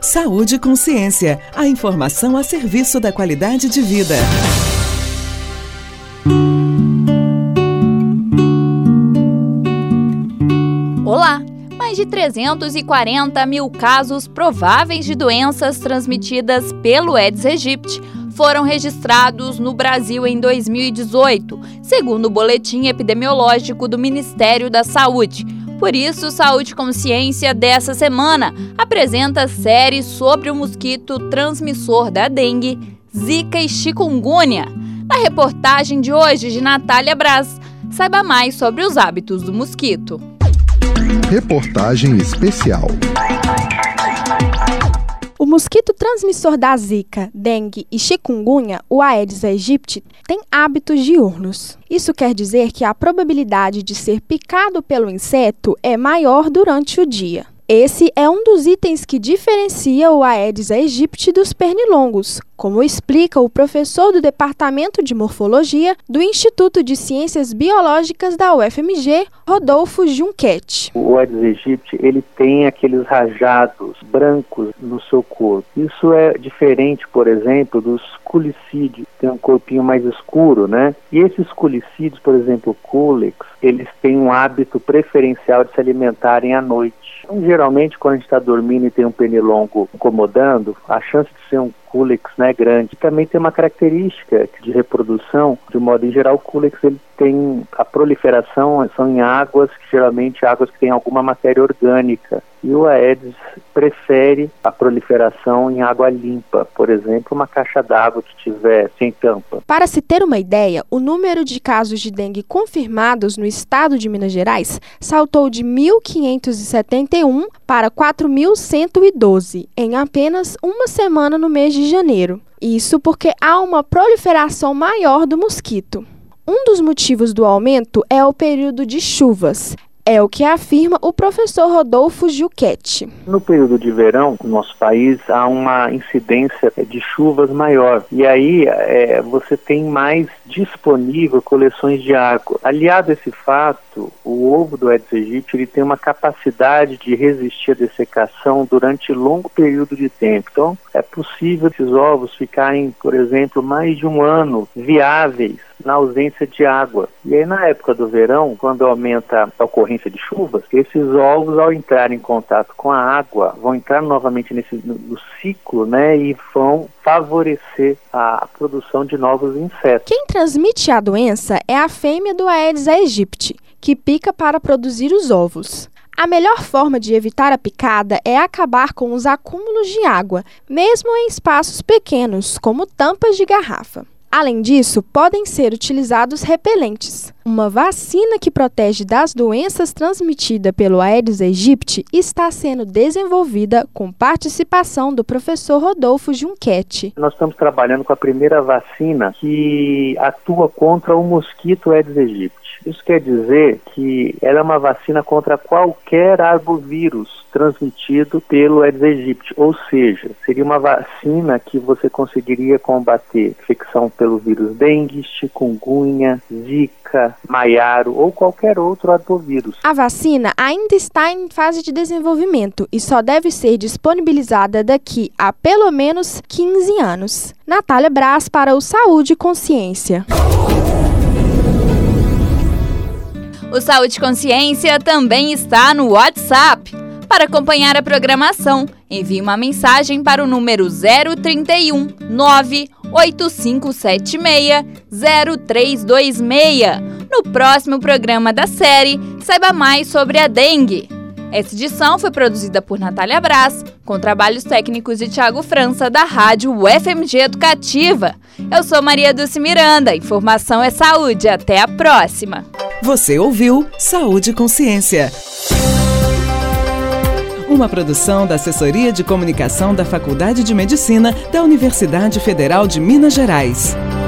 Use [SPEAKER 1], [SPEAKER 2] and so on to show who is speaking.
[SPEAKER 1] Saúde e Consciência, a informação a serviço da qualidade de vida.
[SPEAKER 2] Olá! Mais de 340 mil casos prováveis de doenças transmitidas pelo Aedes aegypti foram registrados no Brasil em 2018, segundo o boletim epidemiológico do Ministério da Saúde. Por isso, Saúde e Consciência dessa semana apresenta série sobre o mosquito transmissor da dengue, zika e chikungunya. Na reportagem de hoje de Natália Braz, saiba mais sobre os hábitos do mosquito.
[SPEAKER 3] Reportagem especial.
[SPEAKER 4] O mosquito transmissor da zika, dengue e chikungunya, o Aedes aegypti, tem hábitos diurnos. Isso quer dizer que a probabilidade de ser picado pelo inseto é maior durante o dia. Esse é um dos itens que diferencia o Aedes aegypti dos pernilongos, como explica o professor do Departamento de Morfologia do Instituto de Ciências Biológicas da UFMG, Rodolfo Junquetti.
[SPEAKER 5] O Aedes aegypti, ele tem aqueles rajados brancos no seu corpo. Isso é diferente, por exemplo, dos culicídeos, que tem um corpinho mais escuro, né? E esses culicídeos, por exemplo, Culex, eles têm um hábito preferencial de se alimentarem à noite. Então, geralmente, quando a gente está dormindo e tem um pernilongo incomodando, a chance de ser um Culex, né, é grande. Também tem uma característica de reprodução, de um modo em geral, o Culex ele tem a proliferação, são em águas, geralmente águas que têm alguma matéria orgânica. E o Aedes prefere a proliferação em água limpa, por exemplo, uma caixa d'água que tiver sem tampa.
[SPEAKER 4] Para se ter uma ideia, o número de casos de dengue confirmados no estado de Minas Gerais saltou de 1.571 para 4.112 em apenas uma semana no mês de janeiro. Isso porque há uma proliferação maior do mosquito. Um dos motivos do aumento é o período de chuvas. É o que afirma o professor Rodolfo Junquetti.
[SPEAKER 5] No período de verão, no nosso país, há uma incidência de chuvas maior. E aí você tem mais disponível coleções de água. Aliado a esse fato, o ovo do Aedes aegypti ele tem uma capacidade de resistir à dessecação durante longo período de tempo. Então, é possível esses ovos ficarem, por exemplo, mais de um ano viáveis na ausência de água. E aí, na época do verão, quando aumenta a ocorrência de chuvas, esses ovos, ao entrar em contato com a água, vão entrar novamente no ciclo, né, e vão favorecer a produção de novos insetos.
[SPEAKER 4] Quem transmite a doença é a fêmea do Aedes aegypti, que pica para produzir os ovos. A melhor forma de evitar a picada é acabar com os acúmulos de água, mesmo em espaços pequenos, como tampas de garrafa. Além disso, podem ser utilizados repelentes. Uma vacina que protege das doenças transmitidas pelo Aedes aegypti está sendo desenvolvida com participação do professor Rodolfo Junquetti.
[SPEAKER 5] Nós estamos trabalhando com a primeira vacina que atua contra o mosquito Aedes aegypti. Isso quer dizer que ela é uma vacina contra qualquer arbovírus transmitido pelo Aedes aegypti, ou seja, seria uma vacina que você conseguiria combater infecção pelo vírus dengue, chikungunya, zika, maiaro ou qualquer outro arbovírus.
[SPEAKER 4] A vacina ainda está em fase de desenvolvimento e só deve ser disponibilizada daqui a pelo menos 15 anos. Natália Braz para o Saúde e Consciência.
[SPEAKER 2] O Saúde e Consciência também está no WhatsApp. Para acompanhar a programação, envie uma mensagem para o número 031 98576 0326. No próximo programa da série, saiba mais sobre a dengue. Essa edição foi produzida por Natália Braz, com trabalhos técnicos de Thiago França, da Rádio UFMG Educativa. Eu sou Maria Dulce Miranda, informação é saúde. Até a próxima!
[SPEAKER 1] Você ouviu Saúde e Consciência. Uma produção da Assessoria de Comunicação da Faculdade de Medicina da Universidade Federal de Minas Gerais.